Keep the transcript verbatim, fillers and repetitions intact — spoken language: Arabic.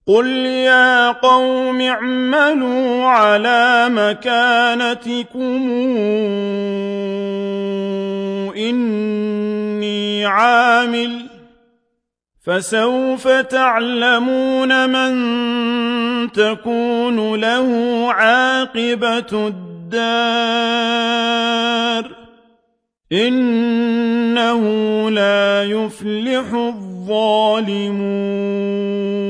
قُلْ يَا قَوْمِ اعْمَلُوا عَلَىٰ مَكَانَتِكُمْ إِنِّي عَامِلٌ ۖ فَسَوْفَ تَعْلَمُونَ مَن تَكُونُ لَهُ عَاقِبَةُ الدَّارِ ۗ إِنَّهُ لَا يُفْلِحُ الظَّالِمُونَ